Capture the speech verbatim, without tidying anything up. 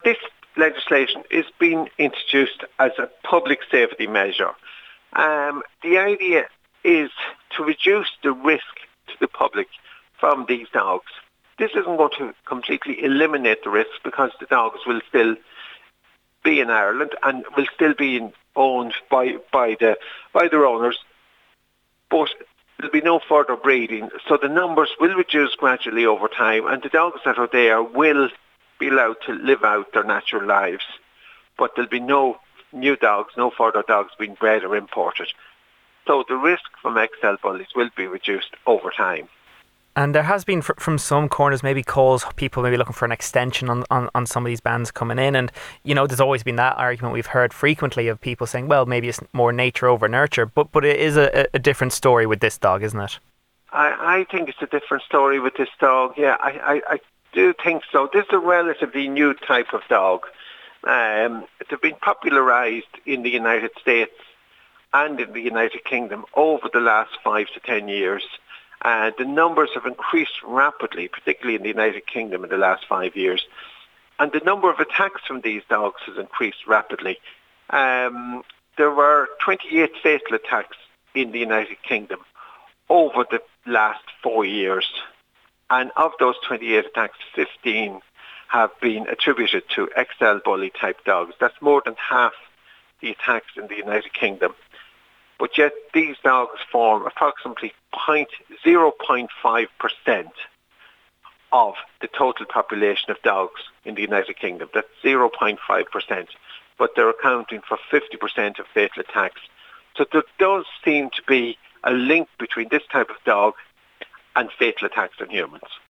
this legislation is being introduced as a public safety measure. Um, the idea is to reduce the risk to the public from these dogs. This isn't going to completely eliminate the risk because the dogs will still be in Ireland and will still be owned by by the by their owners, but there'll be no further breeding, so the numbers will reduce gradually over time, and the dogs that are there will be allowed to live out their natural lives. But there'll be no new dogs, no further dogs being bred or imported. So the risk from X L bullies will be reduced over time. And there has been, from some corners, maybe calls, people maybe looking for an extension on, on, on some of these bans coming in. And, you know, there's always been that argument we've heard frequently of people saying, well, maybe it's more nature over nurture. But but it is a, a different story with this dog, isn't it? I, I think it's a different story with this dog. Yeah, I, I, I do think so. This is a relatively new type of dog. Um, they've been popularised in the United States and in the United Kingdom over the last five to ten years. Uh, the numbers have increased rapidly, particularly in the United Kingdom in the last five years. And the number of attacks from these dogs has increased rapidly. Um, there were twenty-eight fatal attacks in the United Kingdom over the last four years. And of those twenty-eight attacks, fifteen have been attributed to X L bully type dogs. That's more than half the attacks in the United Kingdom. But yet these dogs form approximately zero point five percent of the total population of dogs in the United Kingdom. That's zero point five percent. But they're accounting for fifty percent of fatal attacks. So there does seem to be a link between this type of dog and fatal attacks on humans.